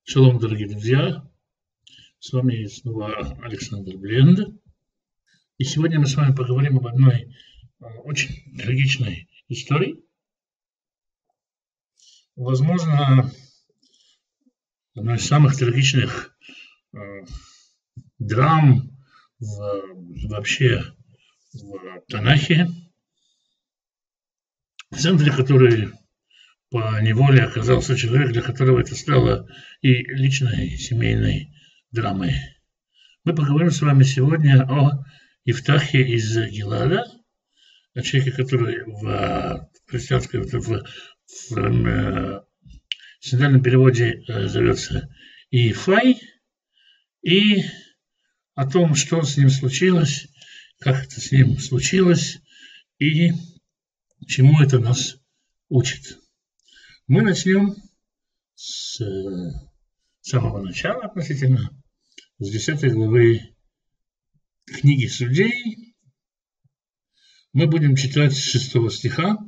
Шалом, дорогие друзья! С вами снова Александр Бленд. И сегодня мы с вами поговорим об одной очень трагичной истории. Возможно, одной из самых трагичных драм вообще в Танахе, в центре которой по неволе оказался человек, для которого это стало и личной, и семейной драмой. Мы поговорим с вами сегодня о Ифтахе из Гилада, о человеке, который в христианском, в синодальном переводе зовется Иефай, и о том, что с ним случилось, как это с ним случилось и чему это нас учит. Мы начнем с самого начала относительно, с 10 главы книги Судей. Мы будем читать с 6 стиха.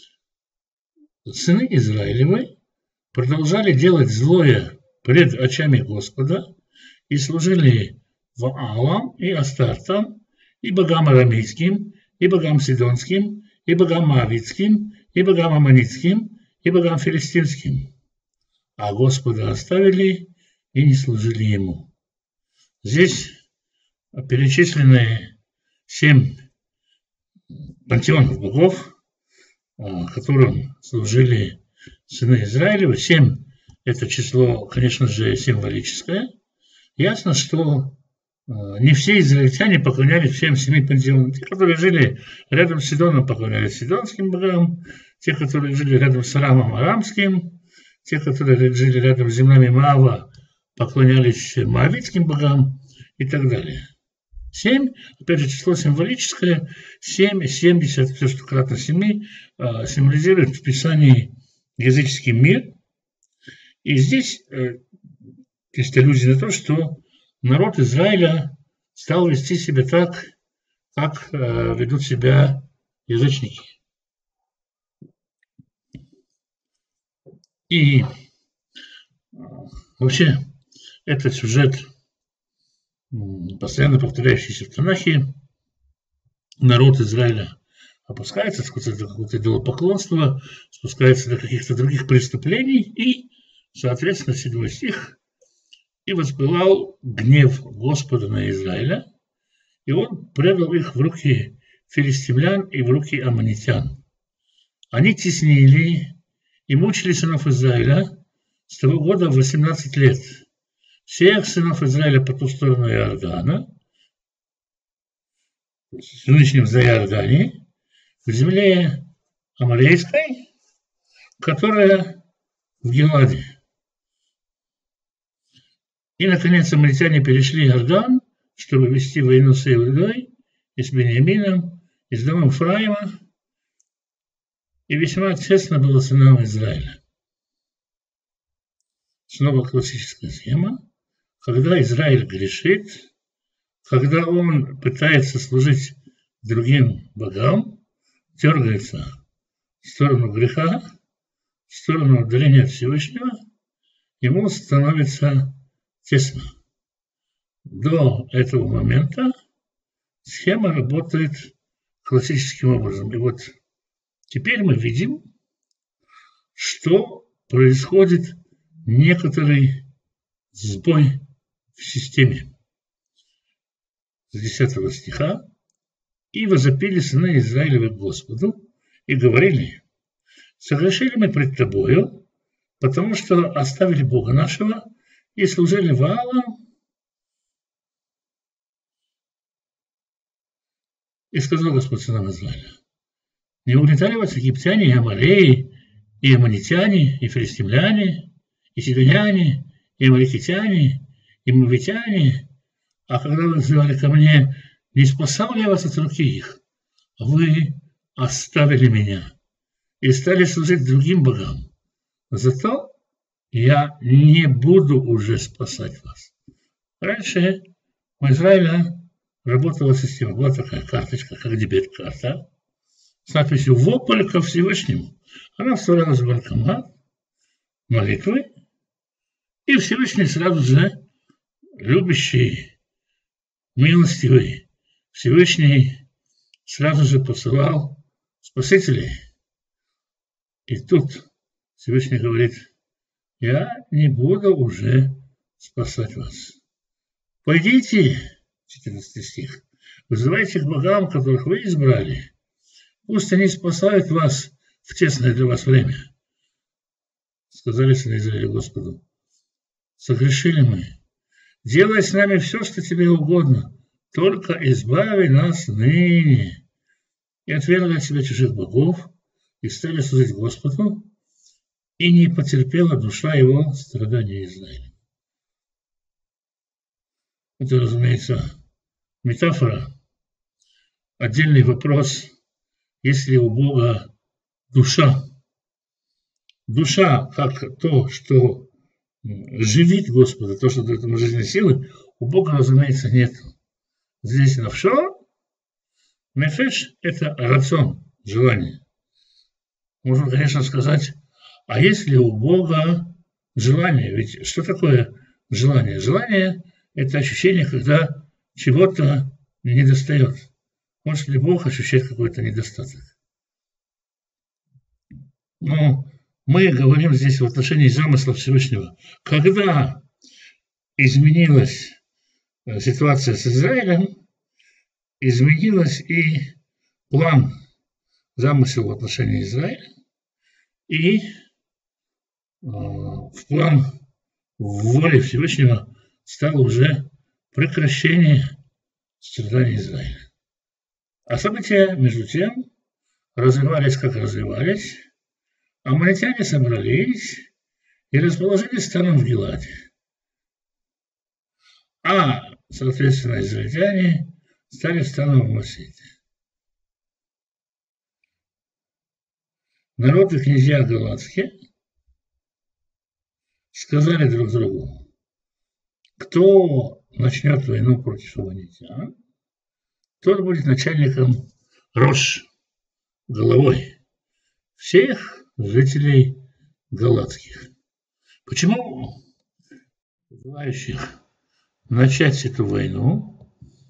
«Сыны Израилевы продолжали делать злое пред очами Господа и служили Ваалам и Астартам, и богам арамейским, и богам сидонским, и богам моавитским, и богам аммонитским, и богам филистимским, а Господа оставили и не служили Ему». Здесь перечислены 7 пантеонов богов, которым служили сыны Израилева. 7 – это число, конечно же, символическое. Ясно, что не все израильтяне поклонялись всем 7 пантеонам. Те, которые жили рядом с Сидоном, поклонялись сидонским богам. Те, которые жили рядом с Арамом, арамским. Те, которые жили рядом с землями Моава, поклонялись моавитским богам и так далее. 7, опять же, число символическое. 7, 70, все, что кратно 7, символизирует в Писании языческий мир. И здесь есть аллюзия на то, что народ Израиля стал вести себя так, как ведут себя язычники. И вообще этот сюжет, постоянно повторяющийся в Танахе, народ Израиля опускается, спускается до какого-то идолопоклонства, спускается до каких-то других преступлений, и, соответственно, 7 стих: «И воспылал гнев Господа на Израиля, и он предал их в руки филистимлян и в руки аммонитян. Они теснили и мучили сынов Израиля с того года 18 лет. Всех сынов Израиля по ту сторону Иордана, в нынешнем Иордане, в земле Аморейской, которая в Гиладе. И, наконец, аммонитяне перешли Иордан, чтобы вести войну с Иудой и с Беньямином, и с домом Ефраима, и весьма честно было сынам Израиля». Снова классическая схема. Когда Израиль грешит, когда он пытается служить другим богам, дергается в сторону греха, в сторону отдаления от Всевышнего, ему становится тесно. До этого момента схема работает классическим образом. И вот теперь мы видим, что происходит некоторый сбой в системе. С 10 стиха: «И возопили сыны Израилевы к Господу, и говорили: согрешили мы пред Тобою, потому что оставили Бога нашего и служили Ваалам. И сказал Господь сынам Израиля: не угнетали вас египтяне, и амореи, и аммонитяне, и филистимляне, и сидоняне, и амаликитяне, и моавитяне, а когда вы взывали ко мне, не спасал я вас от руки их? Вы оставили меня и стали служить другим богам. Зато я не буду уже спасать вас». Раньше у Израиля работала система. Была такая карточка, как дебет-карта, с надписью «Вопль ко Всевышнему». Она вставлялась в банкомат, молитвы, И Всевышний сразу же, любящий, милостивый, Всевышний сразу же посылал спасителей. И тут Всевышний говорит: я не буду уже спасать вас. Пойдите, 14 стих, вызывайте к богам, которых вы избрали. Пусть они спасают вас в тесное для вас время. Сказали сыны Израиля Господу: согрешили мы. Делай с нами все, что тебе угодно, только избави нас ныне. И отвергли от себя чужих богов, и стали служить Господу, и не потерпела душа его страдания Израиля. Это, разумеется, метафора. Отдельный вопрос: если у Бога душа, душа как то, что живит Господа, то, что дает ему жизненные силы, у Бога, разумеется, нет. Здесь навшо, нефеш – это рацион, желание. Можно, конечно, сказать, а если у Бога желание? Ведь что такое желание? Желание – это ощущение, когда чего-то недостает. Может ли Бог ощущать какой-то недостаток? Но мы говорим здесь в отношении замысла Всевышнего. Когда изменилась ситуация с Израилем, изменилась и план, замысел в отношении Израиля, и в план воли Всевышнего стало уже прекращение страданий Израиля. А события, между тем, развивались, как развивались. Аммонитяне собрались и расположились станом в Гиладе. А, соответственно, израильтяне стали станом в Масите. Народ и князья галатские сказали друг другу: кто начнет войну против аммонитян, тот будет начальником Рош, головой всех жителей галатских. Почему желающих начать эту войну,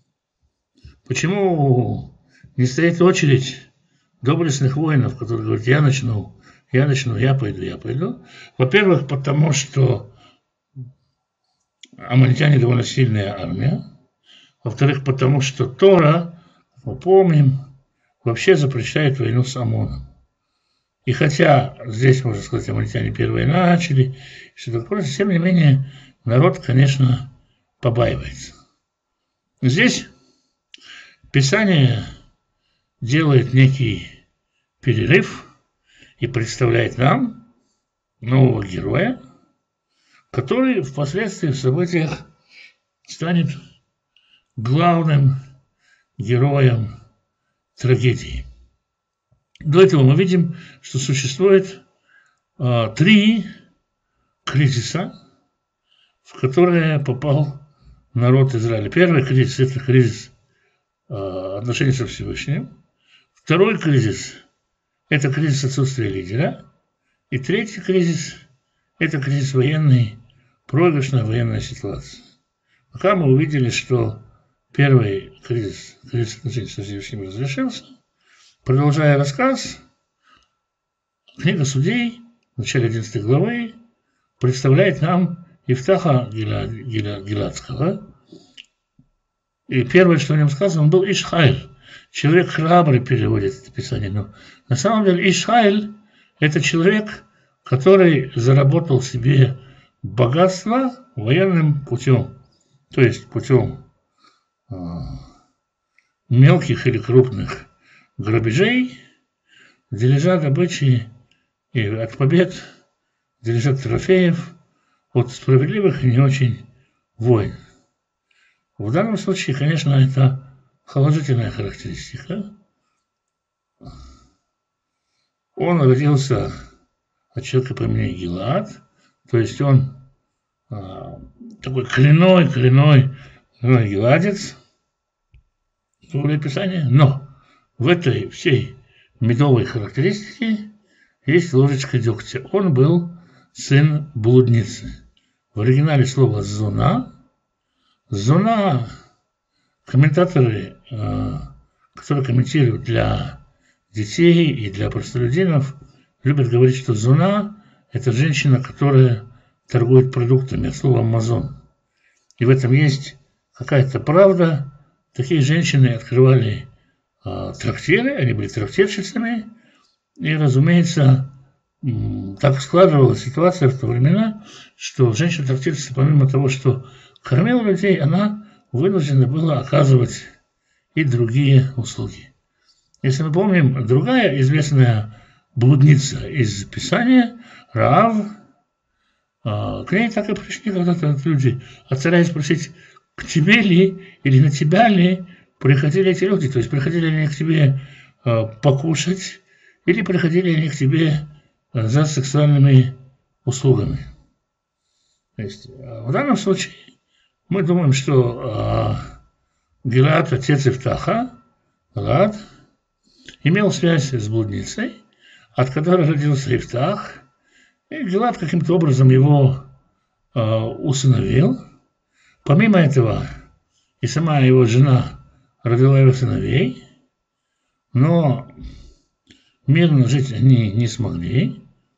почему не стоит очередь доблестных воинов, которые говорят: я начну, я пойду? Во-первых, потому что аммонитяне довольно сильная армия. Во-вторых, потому что Тора, мы помним, вообще запрещает войну с Амоном. И хотя здесь, можно сказать, аммонитяне первые начали, все такое, тем не менее, народ, конечно, побаивается. Здесь Писание делает некий перерыв и представляет нам нового героя, который впоследствии в событиях станет главным героем трагедии. До этого мы видим, что существует 3 кризиса, в которые попал народ Израиля. Первый кризис – это кризис отношений со Всевышним. Второй кризис – это кризис отсутствия лидера. И третий кризис – это кризис военный, проигрышная военная ситуация. Пока мы увидели, что первый кризис отношений со Всевышним разрешился, продолжая рассказ, книга Судей, в начале 11 главы, представляет нам Ифтаха Гиладского. И первое, что о нем сказано, он был Иш-Хайль. Человек храбрый переводит это Писание. Но на самом деле Иш-Хайль – это человек, который заработал себе богатство военным путем. То есть путем мелких или крупных грабежей, дележа добычи и от побед, дележа трофеев от справедливых и не очень войн. В данном случае, конечно, это положительная характеристика. Он родился от человека по имени Гилад, то есть он такой коренной гиладец, в Писании, но в этой всей медовой характеристике есть ложечка дегтя. Он был сын блудницы. в оригинале слово «зона». «Зона» комментаторы, которые комментируют для детей и для простолюдинов, любят говорить, что «зона» – это женщина, которая торгует продуктами, от слова «амазон». И в этом есть какая-то правда. Такие женщины открывали трактиры, они были трактирщицами. И, разумеется, так складывалась ситуация в то времена, что женщина-трактирщица, помимо того, что кормила людей, она вынуждена была оказывать и другие услуги. Если мы помним, другая известная блудница из Писания, Раав, к ней так и пришли когда-то люди, отцаряя спросить, к тебе ли или на тебя ли приходили эти люди, то есть приходили они к тебе покушать или приходили они к тебе за сексуальными услугами. То есть в данном случае мы думаем, что Гилад, отец Ифтаха, Гилад, имел связь с блудницей, от которой родился Ифтах, и Гилад каким-то образом его усыновил. Помимо этого, и сама его жена родила его сыновей, но мирно жить они не смогли.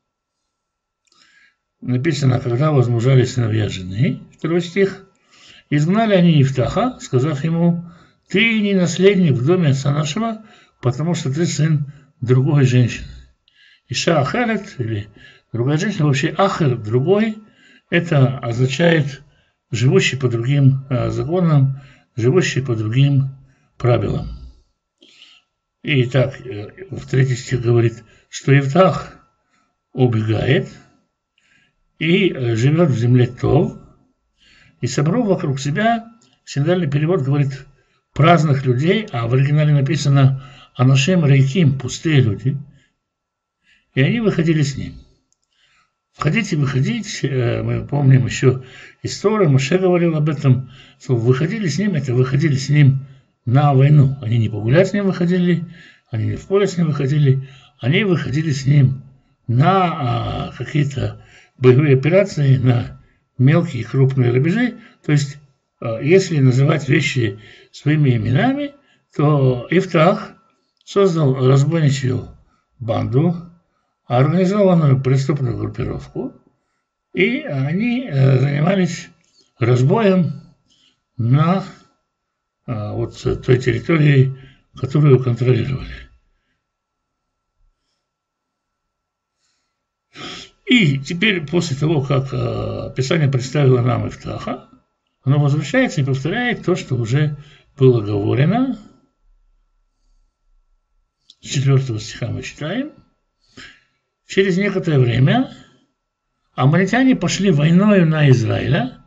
Написано, когда возмужали сыновья жены, 2 стих, изгнали они Ифтаха, сказав ему, ты не наследник в доме отца нашего, потому что ты сын другой женщины. Иша Ахерет, или другая женщина, вообще Ахер, другой, это означает живущий по другим законам, живущий по другим правилам. И так, в 3 стих говорит, что Ифтах убегает и живет в земле Тов, и собрал вокруг себя, синодальный перевод говорит, праздных людей, а в оригинале написано «Анашем Рейким», пустые люди, и они выходили с ним. Входить и выходить, мы помним еще историю, Моше говорил об этом, что выходили с ним, это выходили с ним на войну. Они не погулять с ним выходили, они не в поле с ним выходили, они выходили с ним на какие-то боевые операции, на мелкие и крупные грабежи. То есть, если называть вещи своими именами, то Ифтах создал разбойничью банду, организованную преступную группировку, и они занимались разбоем на вот той территории, которую контролировали. И теперь, после того, как Писание представило нам Ифтаха, оно возвращается и повторяет то, что уже было говорено. С 4 стиха мы читаем. Через некоторое время аммонитяне пошли войною на Израиля,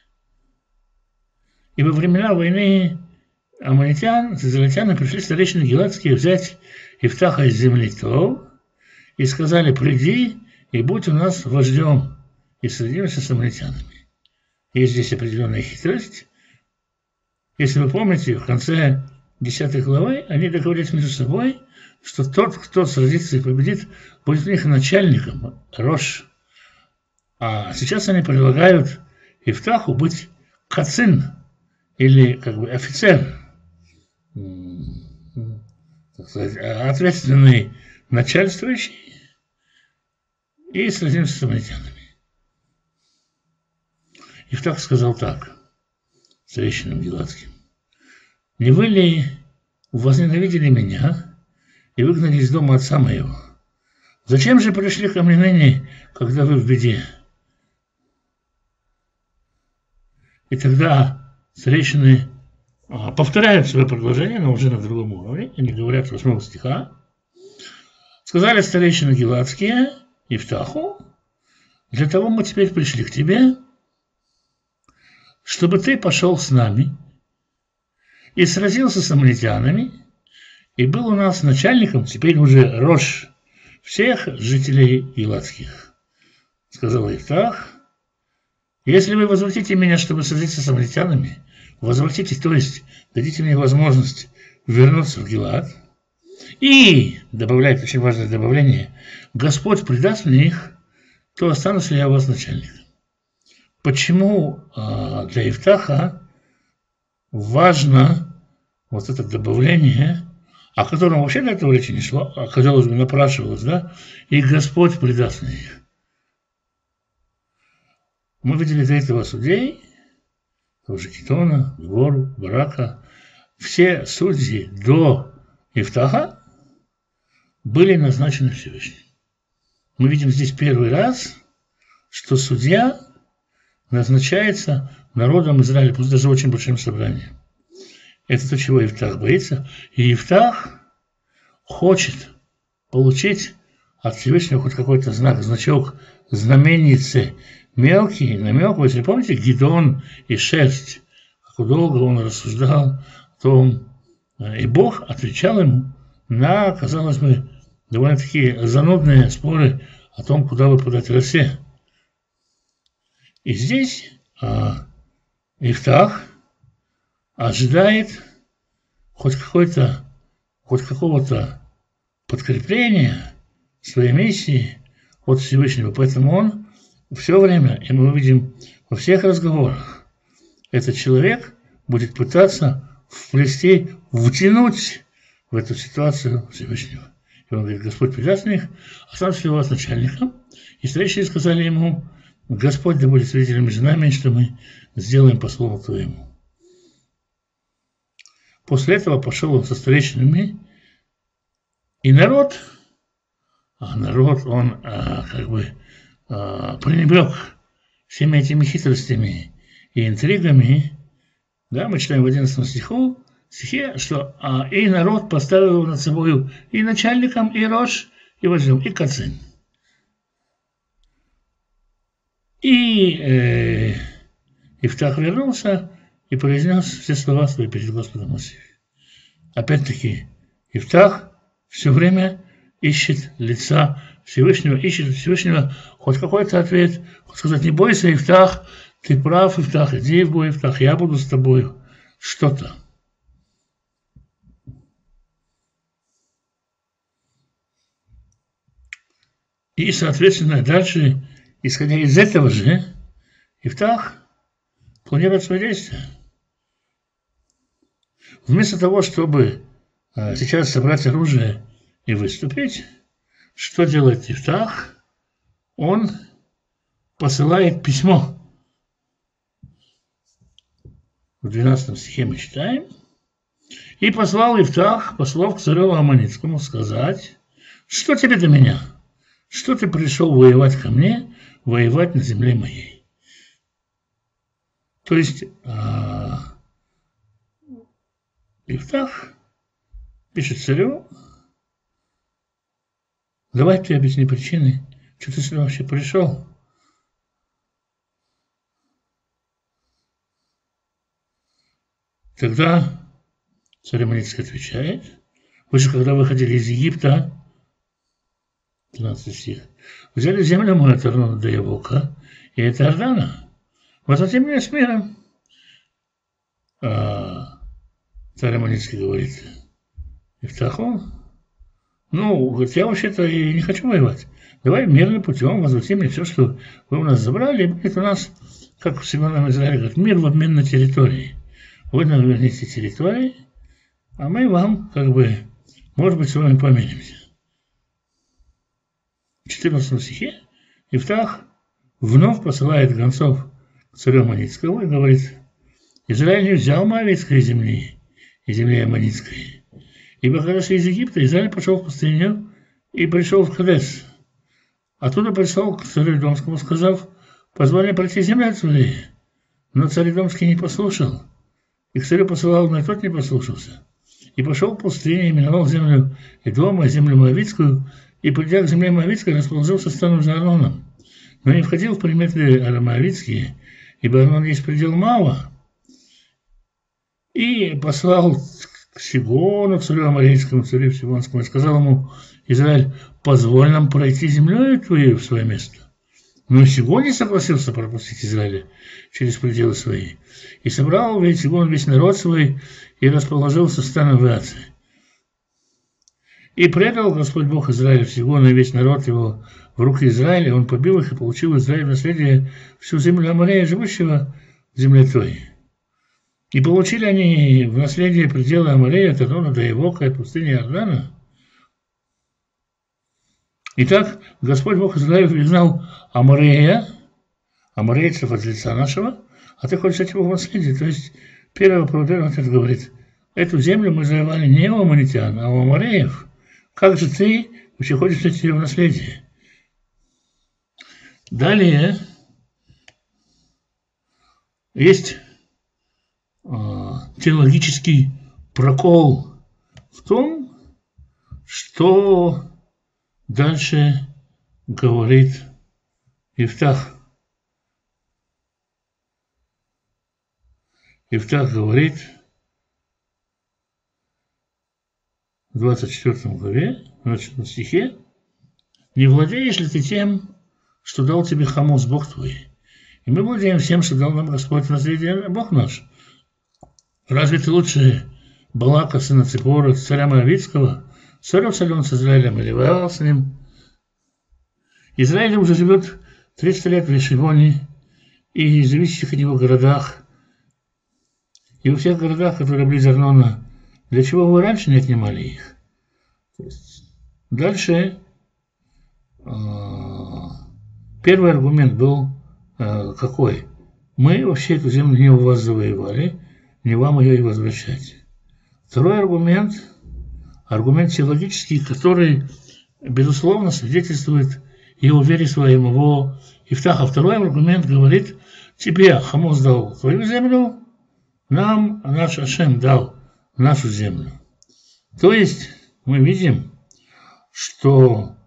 и во времена войны аммонитян с израильтянами пришли старейшины гиладские взять Ифтаха из земли Тов и сказали, приди и будь у нас вождем, и соединимся с аммонитянами. Есть здесь определенная хитрость. Если вы помните, в конце 10 главы они договорились между собой, что тот, кто сразится и победит, будет у них начальником, Рош. А сейчас они предлагают Ифтаху быть кацин, или как бы офицер, так сказать, ответственный начальствующий, и сразимся с аммонитянами. Ифтах сказал так, старейшинам гиладским, не вы ли возненавидели меня и выгнали из дома отца моего? Зачем же пришли ко мне ныне, когда вы в беде? И тогда старейшины повторяют свое предложение, но уже на другом уровне. Они говорят 8 стиха. Сказали старейшины гиладские Ифтаху, для того мы теперь пришли к тебе, чтобы ты пошел с нами и сразился с аммонитянами, и был у нас начальником, теперь уже Рош, всех жителей гиладских. Сказал Ифтах, если вы возвратите меня, чтобы сразиться с аммонитянами, возвратите, то есть дадите мне возможность вернуться в Гилад, и, добавляет очень важное добавление, Господь предаст мне их, то останусь ли я у вас начальником. почему для Ифтаха важно вот это добавление, о котором вообще до этого речи не шло, а, казалось бы, напрашивалось, да, и Господь предаст на них. Мы видели до этого судей, тоже Китона, Гору, Барака. Все судьи до Ифтаха были назначены Всевышним. Мы видим здесь первый раз, что судья назначается народом Израиля, пусть даже очень большим собранием. Это то, чего Ифтах боится. И Ифтах хочет получить от Всевышнего хоть какой-то знак, значок, знаменице, мелкий намек. Вы помните Гидеон и шерсть, как долго он рассуждал о том, и Бог отвечал ему на, казалось бы, довольно-таки занудные споры о том, куда выпадать росе. И здесь Ифтах ожидает хоть какого-то подкрепления своей миссии от Всевышнего. Поэтому он все время, и мы увидим во всех разговорах, этот человек будет пытаться вплести, втянуть в эту ситуацию Всевышнего. И он говорит: Господь предаст на них, оставьте вас начальником. И старейшины сказали ему: Господь да будет свидетелем между нами, что мы сделаем по слову твоему. После этого пошел он со старейшинами, и народ, он пренебрег всеми этими хитростями и интригами. Да, мы читаем в 11 стихе, что и народ поставил его над собой и начальником, и рош, и вождем, и кацин. И Ифтах вернулся и произнес все слова свои перед Господом Моисеем. Опять-таки, Ифтах все время ищет лица Всевышнего, ищет Всевышнего хоть какой-то ответ, хоть сказать: не бойся, Ифтах, ты прав, Ифтах, иди в бой, Ифтах, я буду с тобой, что-то. И, соответственно, дальше, исходя из этого же, Ифтах планирует свои действия. Вместо того, чтобы сейчас собрать оружие и выступить, что делает Ифтах? Он посылает письмо. В 12 стихе мы читаем: «И послал Ифтах послов к царю Аммонитскому сказать: что тебе до меня? Что ты пришел воевать ко мне, воевать на земле моей?» То есть Ифтах пишет царю: давай ты объясни причины, что ты сюда вообще пришел. Тогда царь Аммонитский отвечает: вы же, когда выходили из Египта, 12 стих, взяли землю мою от Арнона до Явока, и это Иордана, возвратите меня с миром. Царь Аммонитский говорит Ифтаху: говорит, я вообще-то и не хочу воевать. Давай мирным путем возвратим мне все, что вы у нас забрали, и будет у нас, как в Современном Израиле, говорит, мир в обмен на территории. Вы нам верните территории, а мы вам, может быть, с вами помиримся. В 14 стихе Ифтах вновь посылает гонцов к царю Аммонитскому и говорит: Израиль не взял Моавитской земли и земли Аммонитской. Ибо когда шли из Египта, Израиль пошел в пустыню и пришел в Кадес. Оттуда пришел к царю Идомскому, сказав: позволь мне пройти землю отсюда. Но царь Идомский не послушал. И к царю посылал, но и тот не послушался. И пошел в пустыню, и миновал землю Эдома, землю Моавитскую, и, придя к земле Моавитской, расположился станом за Арноном. Но не входил в приметы Моавитские, ибо Арнон есть предел Мава. И послал к Сигону, царю Аморейскому, царю Сигонскому, и сказал ему: Израиль, позволь нам пройти землей твою в свое место. Но Сигон не согласился пропустить Израиля через пределы свои. И собрал весь Сигон, весь народ свой, и расположился станом в Иаце. И предал Господь Бог Израиля Сигона и весь народ его в руки Израиля, он побил их и получил Израиль в наследие всю землю Аморея, живущего в земле той. И получили они в наследие пределы Аморея, от Арнона до Явока, от пустыни Иордана. Итак, Господь Бог Израилев изгнал Аморея, аморейцев от лица нашего, а ты хочешь его в наследие. То есть, первый пророк отец говорит, эту землю мы завоевали не у аммонитян, а у амореев. Как же ты вообще хочешь взять ее в наследие? Далее есть теологический прокол в том, что дальше говорит Ифтах. Ифтах говорит в 24 главе, в 20 стихе, «Не владеешь ли ты тем, что дал тебе Хамос, Бог твой? И мы владеем всем, что дал нам Господь в наследие, Бог наш. Разве ты лучше Балака, сына Ципора, царя Моавитского, ссорился ли он с Израилем или воевал с ним? Израиль уже живет 300 лет в Ешивоне и в зависящих от него городах, и во всех городах, которые близ Арнона. Для чего вы раньше не отнимали их?» Дальше первый аргумент был какой? Мы вообще эту землю не у вас завоевали, не вам ее и возвращать. Второй аргумент теологический, который, безусловно, свидетельствует и о вере своего Ифтаха. Второй аргумент говорит, тебе Хамос дал твою землю, нам наш Ашем дал нашу землю. То есть мы видим, что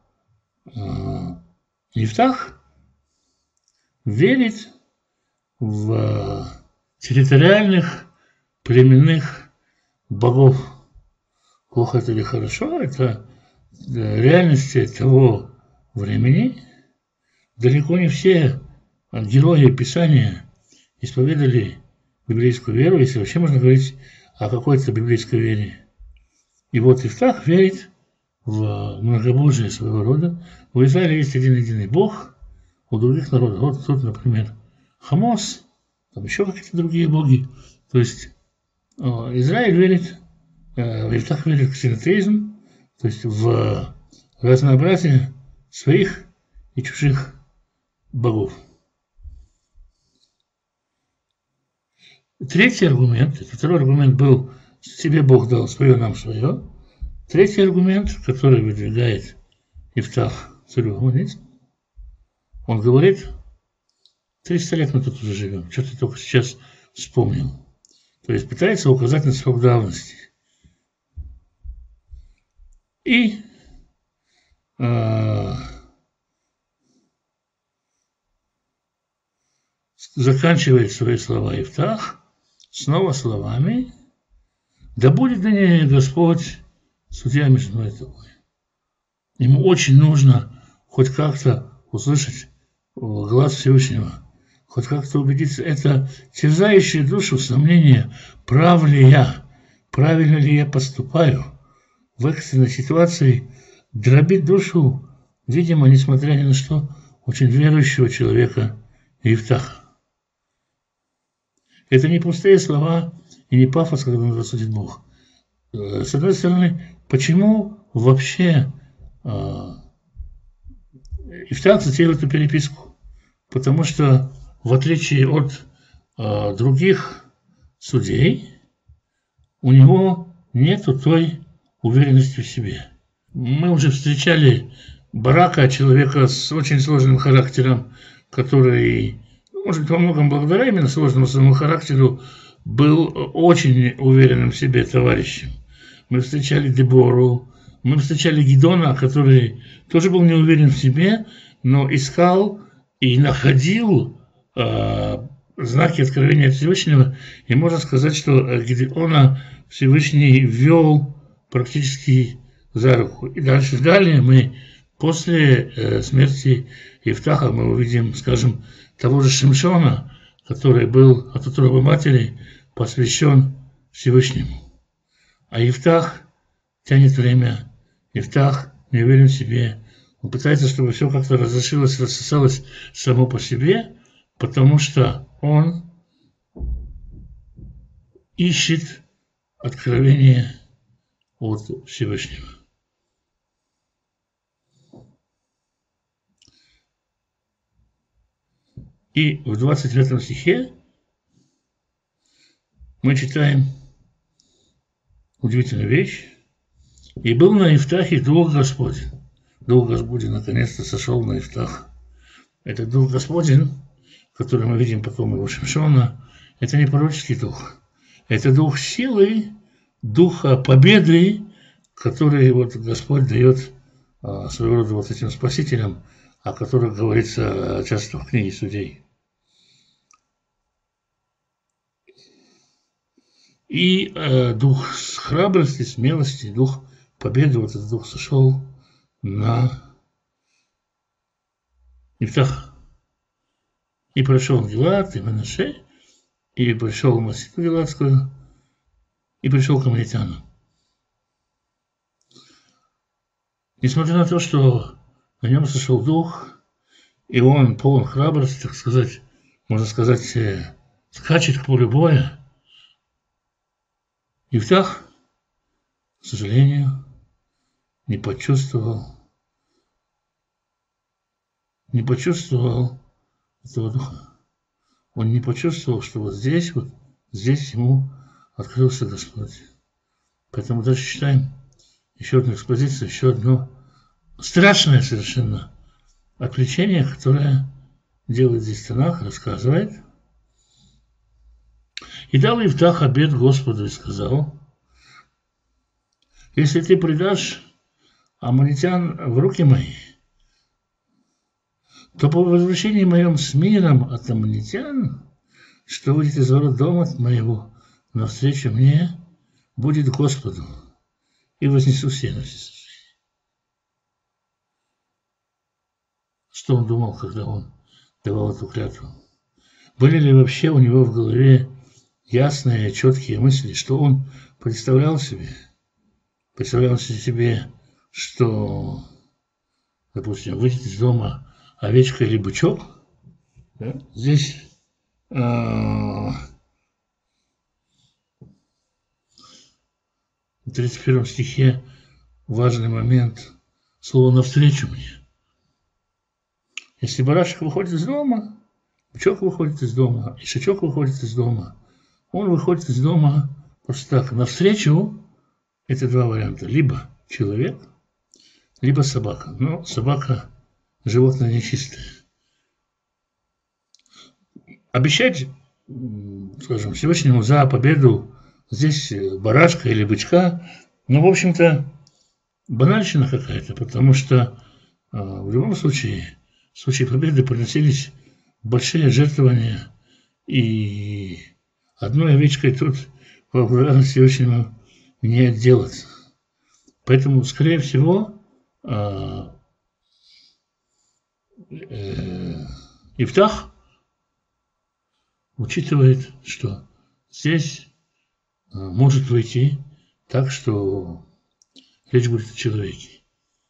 Ифтах верит в территориальных племенных богов. Плохо это или хорошо, это реальности того времени. Далеко не все герои Писания исповедали библейскую веру, если вообще можно говорить о какой-то библейской вере. И вот Ифтах верит в многобожие своего рода. У Израиля есть один-единый Бог, у других народов. Вот тут, например, Хамос, там еще какие-то другие боги. То есть Израиль верит, Ифтах верит в синтеизм, то есть в разнообразие своих и чужих богов. Третий аргумент, второй аргумент был, себе Бог дал свое, нам свое. Третий аргумент, который выдвигает Ифтах царю Аммонитам, он говорит, 300 лет мы тут уже живем, что ты только сейчас вспомнил. То есть пытается указать на срок давности. И заканчивает свои слова Ифтах снова словами: «Да будет ныне Господь судья между мной и тобой». Ему очень нужно хоть как-то услышать глаз Всевышнего, хоть как-то убедиться. Это терзающее душу сомнение, прав ли я, правильно ли я поступаю. В экстренной ситуации дробит душу, видимо, несмотря ни на что, очень верующего человека Ифтаха. Это не пустые слова и не пафос, когда нас рассудит Бог. С одной стороны, почему вообще Ифтах затеял эту переписку? Потому что, в отличие от других судей, у него нету той уверенности в себе. Мы уже встречали Барака, человека с очень сложным характером, который, может быть, во многом благодаря именно сложному своему характеру, был очень уверенным в себе товарищем. Мы встречали Дебору, мы встречали Гидона, который тоже был не уверен в себе, но искал и находил знаки откровения от Всевышнего. И можно сказать, что Гидеона Всевышний ввел практически за руку. И далее мы после смерти Ифтаха мы увидим, скажем, того же Шимшона, который был от утробы матери посвящен Всевышнему. А Ифтах тянет время, Ифтах не уверен в себе, Он пытается, чтобы все как-то разрешилось, рассосалось само по себе, потому что он ищет откровение от Всевышнего. И в 23 стихе мы читаем удивительную вещь. «И был на Ифтахе Дух Господень». Дух Господень наконец-то сошел на Ифтах. Этот Дух Господень, который мы видим потом его Шимшона, это не пророческий дух. Это дух силы, духа победы, который вот Господь дает своего рода вот этим спасителям, о которых говорится часто в книге Судей. И дух храбрости, смелости, дух победы, вот этот дух сошел на Ифтах. И прошел Гилад, и Манаше, и пришел в Масиду Гиладскую, и пришел к аммонитянам. Несмотря на то, что на нем сошел дух, и он полон храбрости, так сказать, можно сказать, скачет к полю боя, Ифтах, к сожалению, не почувствовал этого духа. Он не почувствовал, что вот здесь ему открылся Господь. Поэтому дальше читаем еще одну экспозицию, еще одно страшное совершенно отвлечение, которое делает здесь Танах, рассказывает. «И дал Ифтах обет Господу и сказал: если ты предашь аммонитян в руки мои, то по возвращении моем с миром от аммонитян, что выйдет из ворот дома моего навстречу мне, будет Господу, и вознесу сенность». Что он думал, когда он давал эту клятву? Были ли вообще у него в голове ясные, четкие мысли, что он представлял себе? Представлял себе, что, допустим, выйдет из дома овечка или бычок. Да? Здесь в 31 стихе важный момент, слово «навстречу мне». Если барашек выходит из дома, бычок выходит из дома, ишачок выходит из дома, он выходит из дома просто так. Навстречу это два варианта. Либо человек, либо собака. Но собака – животное нечистое. Обещать, скажем, Всевышнему за победу здесь барашка или бычка, ну, в общем-то, банальщина какая-то, потому что в любом случае, в случае победы приносились большие жертвования, и одной овечкой тут по благодарности Всевышнему не отделаться. Поэтому, скорее всего, Ифтах учитывает, что здесь может выйти так, что речь будет о человеке.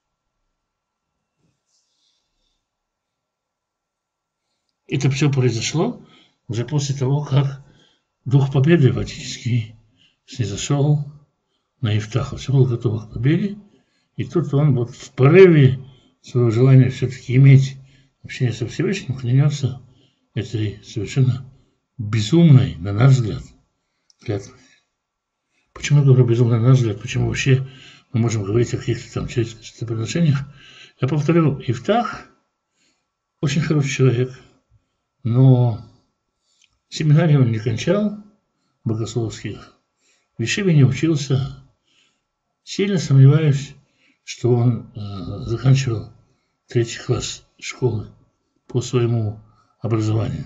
Это все произошло уже после того, как Дух Победы фактически снизошел на Ифтаха. Все было готово к победе. И тут он вот в порыве своего желания все-таки иметь общение со Всевышним клянется этой совершенно безумной, на наш взгляд, клятвой. Почему я говорю безумной, на наш взгляд? Почему вообще мы можем говорить о каких-то там человеческих приношениях? Я повторю, Ифтах очень хороший человек, но семинарии он не кончал, богословских, в Ешиве не учился. Сильно сомневаюсь, что он заканчивал 3 класс школы по своему образованию.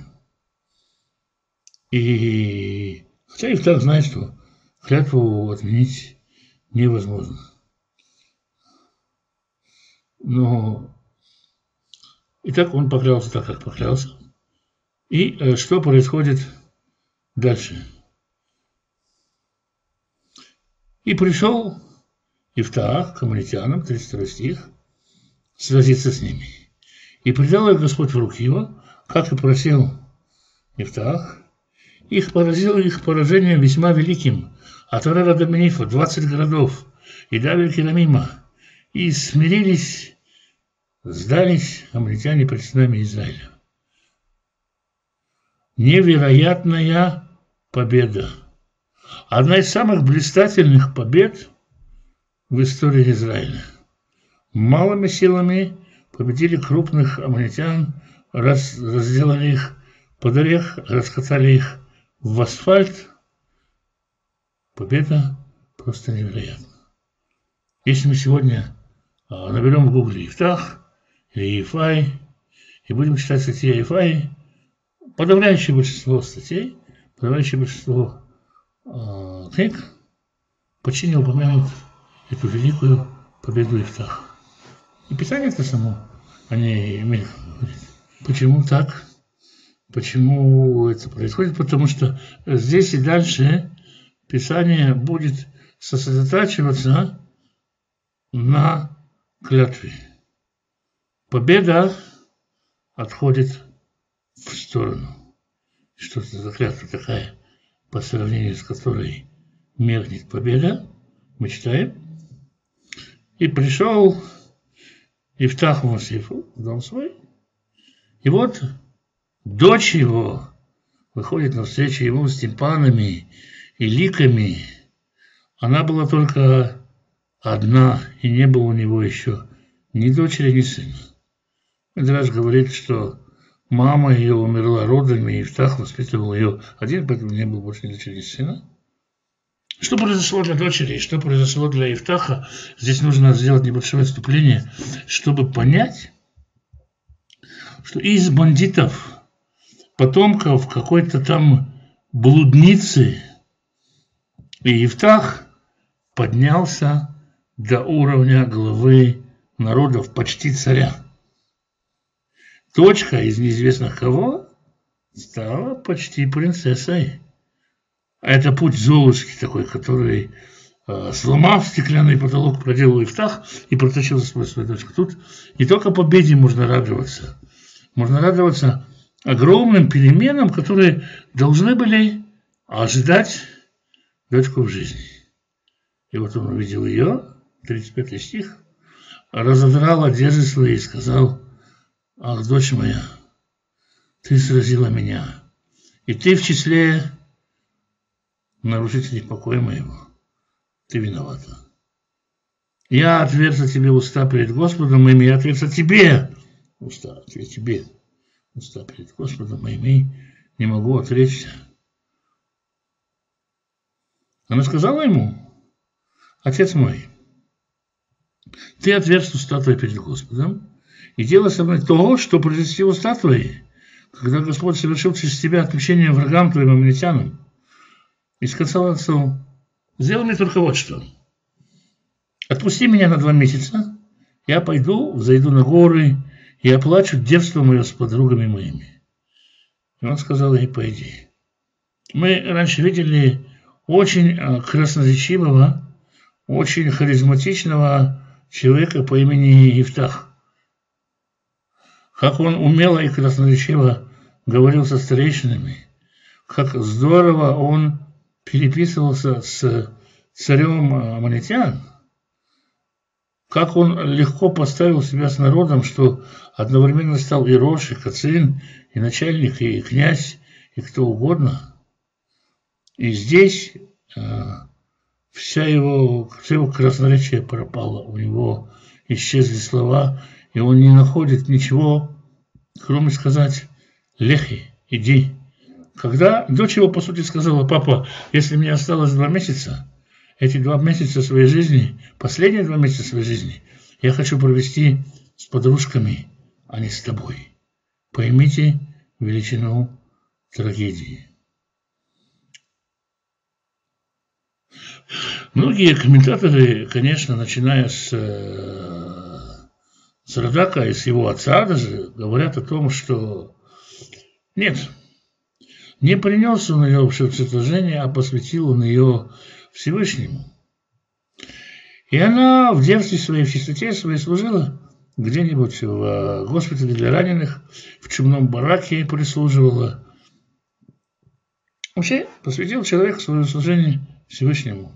И хотя Ифтах знает, что клятву отменить невозможно. Но и так он поклялся так, как поклялся. И что происходит дальше? И пришел Ифтах к аммонитянам, 32 стих, сразиться с ними. И предал их Господь в руки его, как и просил Ифтах. Их поразило их поражением весьма великим. От Арара до Менифа 20 городов, и Давель Керамима. И смирились, сдались аммонитяне пред сынами Израиля. Невероятная победа. Одна из самых блистательных побед в истории Израиля. Малыми силами победили крупных аммонитян, разделали их под орех, раскатали их в асфальт. Победа просто невероятна. Если мы сегодня наберем в гугле Ифтах или Ефай и будем читать статьи о Ефае, подавляющее большинство статей, подавляющее большинство книг почти не упомянут эту великую победу Ифтаха. И Писание это само они имеют. Почему так? Почему это происходит? Потому что здесь и дальше Писание будет сосредотачиваться на клятве. Победа отходит в сторону. Что это за клятва такая, по сравнению с которой меркнет победа? Мы читаем. И пришел Ифтах Мосифу в дом свой. И вот дочь его выходит навстречу ему с тимпанами и ликами. Она была только одна, и не было у него еще ни дочери, ни сына. Мидраш говорит, что мама ее умерла родами, и Ифтах воспитывал ее один, поэтому не было больше ни дочери, ни сына. Что произошло для дочери, что произошло для Ифтаха, здесь нужно сделать небольшое отступление, чтобы понять, что из бандитов, потомков какой-то там блудницы, и Ифтах поднялся до уровня главы народов, почти царя. Дочка из неизвестных кого стала почти принцессой. Это путь Золушки такой, который, сломав стеклянный потолок, проделал Ифтах и протащил за собой свою дочку. Тут не только победе можно радоваться. Можно радоваться огромным переменам, которые должны были ожидать дочку в жизни. И вот он увидел ее, 35 стих, разодрал одежды свои и сказал: «Ах, дочь моя, ты сразила меня, и ты в числе нарушителей покоя моего, ты виновата. Я отверз от тебе уста перед Господом моим, я отверз от тебе уста перед Господом моим, и не могу отречься». Она сказала ему: «Отец мой, ты отверз уста твои перед Господом, и делай со мной то, что произнесли уста твои, когда Господь совершил через тебя отмщение врагам твоим аммонитянам». И сказал отцу: «Сделай мне только вот что. Отпусти меня на 2 месяца, я пойду, взойду на горы и оплачу девство мое с подругами моими». И он сказал ей: «Пойди». Мы раньше видели очень красноречивого, очень харизматичного человека по имени Ифтах. Как он умело и красноречиво говорил со старейшинами, как здорово он переписывался с царем аммонитян, как он легко поставил себя с народом, что одновременно стал и Рош, и Кацин, и начальник, и князь, и кто угодно. И здесь все его красноречие пропало, у него исчезли слова, и он не находит ничего, кроме сказать: «Лехи, иди». Когда дочь его, по сути, сказала: «Папа, если мне осталось 2 месяца, эти 2 месяца своей жизни, последние 2 месяца своей жизни, я хочу провести с подружками, а не с тобой. Поймите величину трагедии». Многие комментаторы, конечно, начиная с Радака и с его отца даже, говорят о том, что нет, не принес он ее в жертвослужение, а посвятил он ее Всевышнему. И она в девстве своей, в чистоте своей служила где-нибудь в госпитале для раненых, в чумном бараке прислуживала. Вообще посвятил человек свое служение Всевышнему.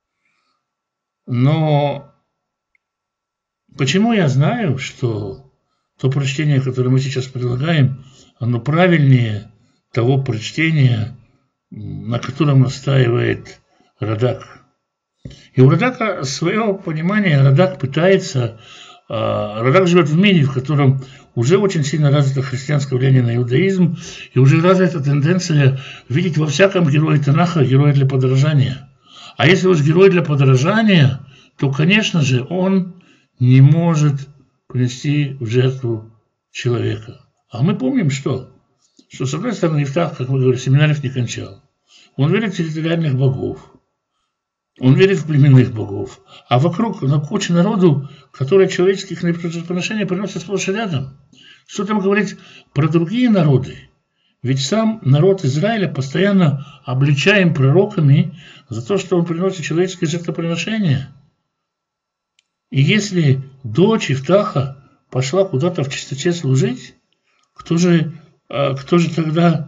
Но почему я знаю, что то прочтение, которое мы сейчас предлагаем, оно правильнее того прочтения, на котором настаивает Радак? И у Радака свое понимание, Радак пытается, Радак живет в мире, в котором уже очень сильно развито христианское влияние на иудаизм, и уже развита тенденция видеть во всяком герое Танаха героя для подражания. А если уж герой для подражания, то, конечно же, он не может принести в жертву человека. А мы помним, что с одной стороны, Ифтах, как мы говорим, семинаров не кончал. Он верит в территориальных богов. Он верит в племенных богов. А вокруг куча народу, которые человеческих жертвоприношений приносят сплошь и рядом. Что там говорить про другие народы? Ведь сам народ Израиля постоянно обличаем пророками за то, что он приносит человеческие жертвоприношения. И если дочь Ифтаха пошла куда-то в чистоте служить, кто же тогда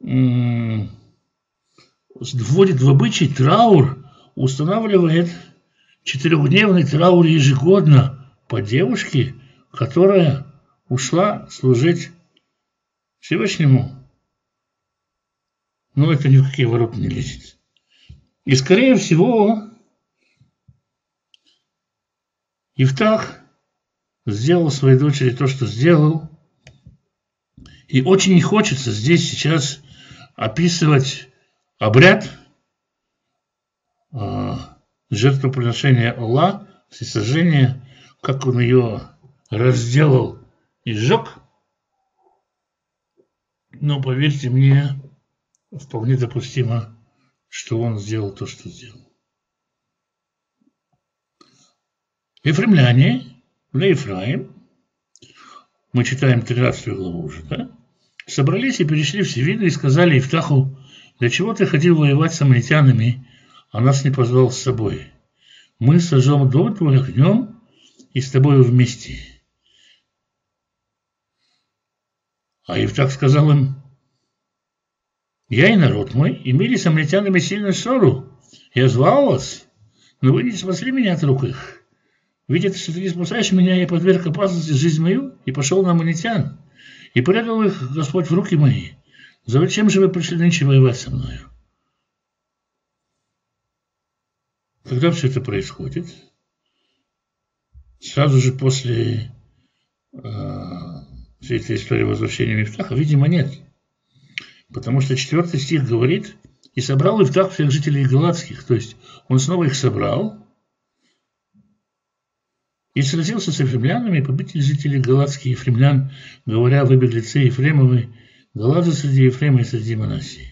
вводит в обычай траур, устанавливает 4-дневный траур ежегодно по девушке, которая ушла служить Всевышнему? Но это ни в какие ворота не лезет. И, скорее всего, Ифтах сделал своей дочери то, что сделал. И очень не хочется здесь сейчас описывать обряд жертвоприношения Аллах, всесожжения, как он ее разделал и сжег. Но поверьте мне, вполне допустимо, что он сделал то, что сделал. Ефремляне, для Ефраим, мы читаем 13 главу уже, да? Собрались и перешли в Севину и сказали Ифтаху: для чего ты ходил воевать с амалитянами, а нас не позвал с собой? Мы сожжем дом твой огнем и с тобой вместе. А Ифтах сказал им: я и народ мой имели с амалитянами сильную ссору. Я звал вас, но вы не спасли меня от рук их. Видя, что ты не спасаешь меня, я подверг опасности жизнь мою и пошел на амалитян, и предал их Господь в руки мои. Зачем же вы пришли нынче воевать со мною? Когда все это происходит? Сразу же после всей этой истории возвращения Ифтаха? Видимо, нет. Потому что 4 стих говорит: и собрал Ифтах всех жителей галатских. То есть он снова их собрал и сразился с ефремлянами, и победили жители галатских ефремлян, говоря: вы беглецы Ефремовы, Галады среди Ефрема и среди Манассии.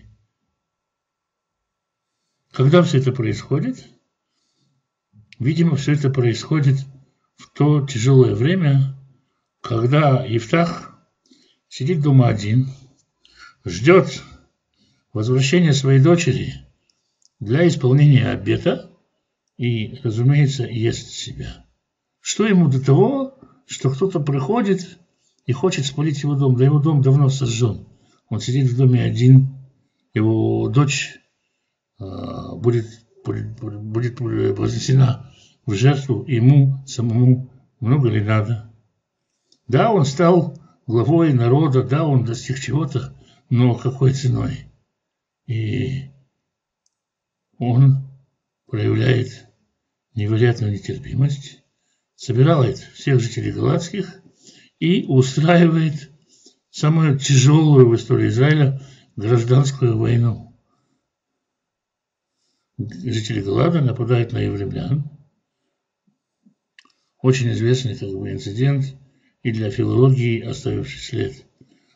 Когда все это происходит? Видимо, все это происходит в то тяжелое время, когда Ифтах сидит дома один, ждет возвращения своей дочери для исполнения обета и, разумеется, ест себя. Что ему до того, что кто-то приходит и хочет спалить его дом? Да его дом давно сожжен. Он сидит в доме один, его дочь будет вознесена в жертву, ему самому много ли надо? Да, он стал главой народа, да, он достиг чего-то, но какой ценой? И он проявляет невероятную нетерпимость, собирает всех жителей галатских и устраивает самую тяжелую в истории Израиля гражданскую войну. Жители Галада нападают на евремлян. Очень известный инцидент и для филологии, оставивший след.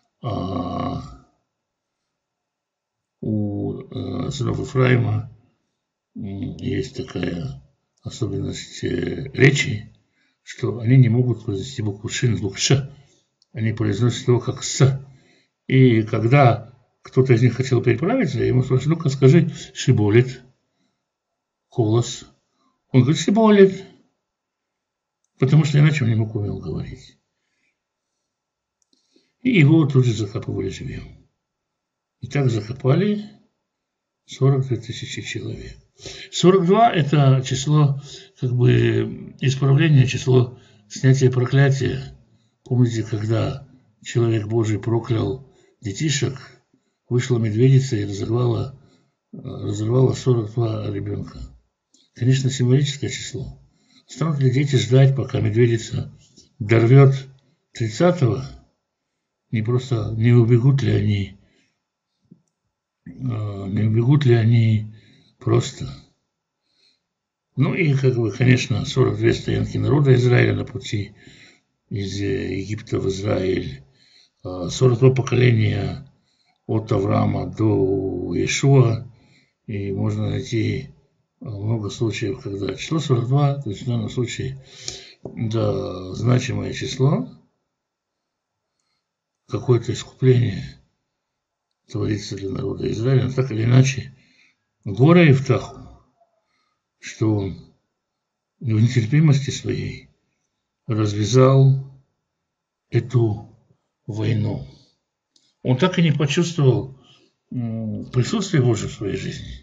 У сынов Ефраима есть такая особенность речи, что они не могут произнести букву «шин», звук «ш». Они произносят его как «с». И когда кто-то из них хотел переправиться, я ему спросил: ну-ка скажи «шиболит», голос. Он говорит «шиболит». потому что иначе он не мог умел говорить. И его тут же закапывали живьем. И так закопали 42 тысячи человек. 42 – это число, как бы, исправления, число снятия проклятия. Помните, когда человек Божий проклял детишек, вышла медведица и разорвала 42 ребенка. Конечно, символическое число. Станут ли дети ждать, пока медведица дорвет 30-го? Не убегут ли они просто? Ну и, как бы, конечно, 42 стоянки народа Израиля на пути из Египта в Израиль, 42 поколения от Авраама до Иешуа, и можно найти много случаев, когда число 42, то есть в данном случае, да, значимое число, какое-то искупление творится для народа Израиля, но так или иначе, горе Ифтаху, что он в нетерпимости своей развязал эту войну. Он так и не почувствовал присутствие Божьего в своей жизни.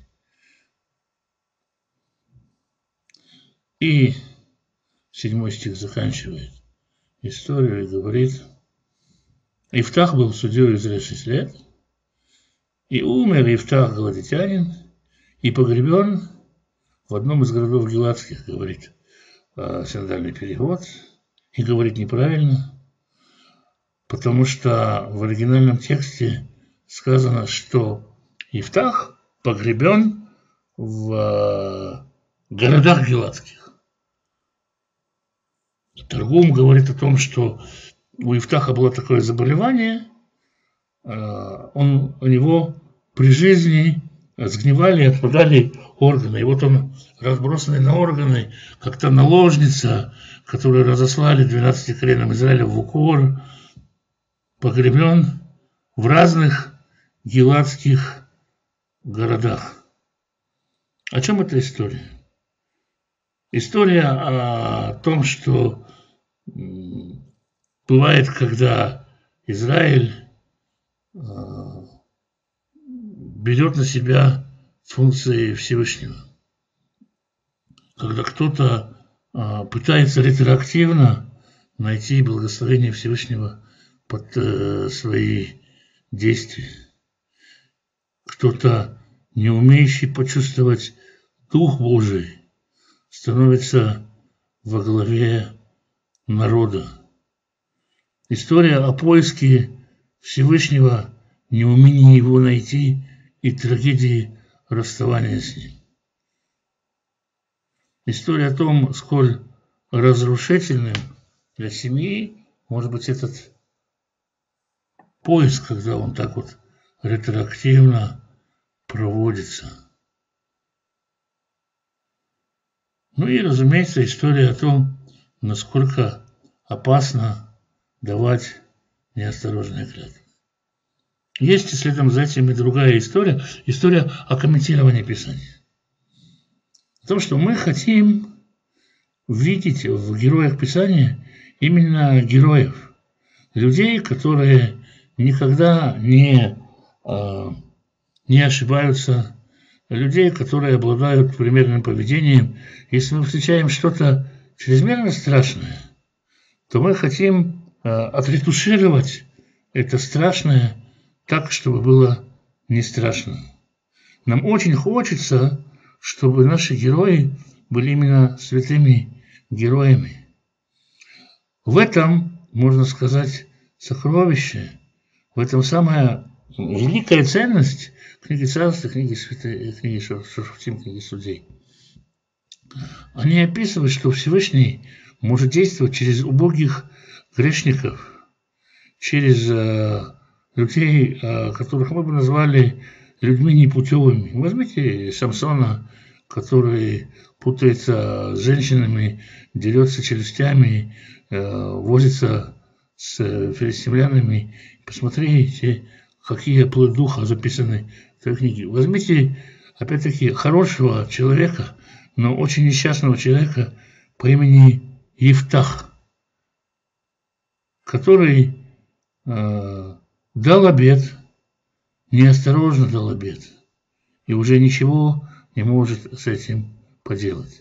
И 7 стих заканчивает историю и говорит: Ифтах был судьей Израиля 6 лет, и умер Ифтах галатитянин, и погребен в одном из городов гиладских, говорит синодальный перевод, и говорит неправильно, потому что в оригинальном тексте сказано, что Ифтах погребен в городах гиладских. Таргум говорит о том, что у Ифтаха было такое заболевание, у него при жизни сгнивали и отпадали органы. И вот он, разбросанный на органы, как та наложница, которую разослали 12 коленам Израиля в укор, погребен в разных гиладских городах. О чем эта история? История о том, что бывает, когда Израиль берет на себя функции Всевышнего. Когда кто-то пытается ретроактивно найти благословение Всевышнего под свои действия. Кто-то, не умеющий почувствовать Дух Божий, становится во главе народа. История о поиске Всевышнего, неумении его найти и трагедии расставания с ним. История о том, сколь разрушительным для семьи может быть этот поиск, когда он так вот ретроактивно проводится. Ну и, разумеется, история о том, насколько опасно давать неосторожные клятвы. Есть и следом за этим и другая история, история о комментировании Писания. О том, что мы хотим видеть в героях Писания именно героев, людей, которые никогда не ошибаются, людей, которые обладают примерным поведением. Если мы встречаем что-то чрезмерно страшное, то мы хотим отретушировать это страшное так, чтобы было не страшно. Нам очень хочется, чтобы наши герои были именно святыми героями. В этом, можно сказать, сокровище, в этом самая великая ценность книги Царства, книги Шофтим, книги Судей. Они описывают, что Всевышний может действовать через убогих грешников, через людей, которых мы бы назвали людьми непутевыми. Возьмите Самсона, который путается с женщинами, дерется челюстями, возится с филистимлянами. Посмотрите, какие плоды духа записаны в этой книге. Возьмите, опять-таки, хорошего человека, но очень несчастного человека по имени Ифтах, который дал обет, неосторожно дал обет, и уже ничего не может с этим поделать.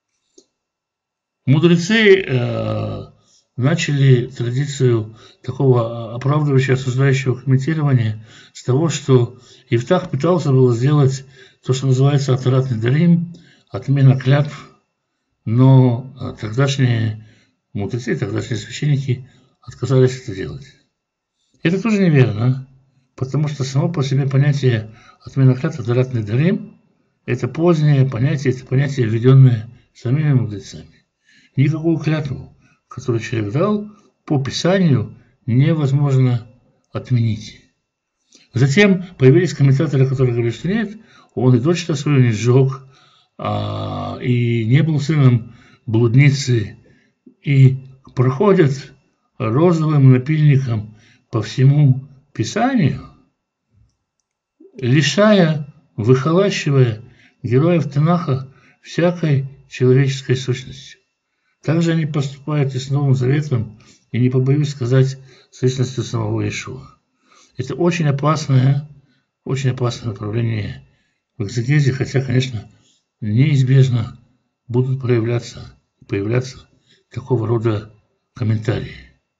Мудрецы начали традицию такого оправдывающего, осуждающего комментирования с того, что Ифтах пытался было сделать то, что называется атарат недарим, отмена клятв, но тогдашние мудрецы, тогдашние священники отказались это делать. Это тоже неверно, потому что само по себе понятие отмена клятв, атарат недарим, это позднее понятие, это понятие, введенное самими мудрецами. Никакую клятву, которую человек дал, по Писанию невозможно отменить. Затем появились комментаторы, которые говорят, что нет, он и дочь-то свою не сжег, и не был сыном блудницы, и проходят розовым напильником по всему Писанию, лишая, выхолащивая героев Танаха всякой человеческой сущностью. Также они поступают и с Новым Заветом, и не побоюсь сказать, с личностью самого Иешуа. Это очень опасное направление в экзегезе, хотя, конечно, неизбежно будут появляться такого рода комментарии.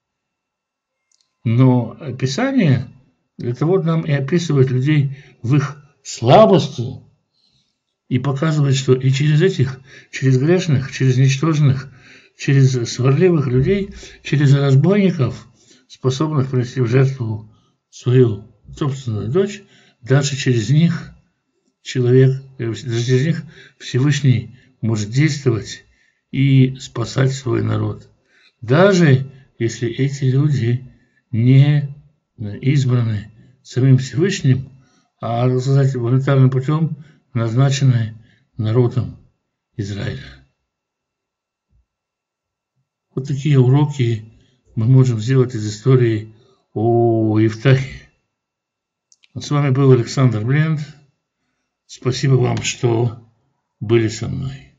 Но Писание для того нам и описывает людей в их слабости и показывает, что и через грешных, через ничтожных, через сварливых людей, через разбойников, способных принести в жертву свою собственную дочь, даже через них Всевышний может действовать и спасать свой народ. Даже если эти люди не избраны самим Всевышним, а, так сказать, волонтарным путем назначены народом Израиля. Вот такие уроки мы можем сделать из истории о Ифтахе. С вами был Александр Бленд. Спасибо вам, что были со мной.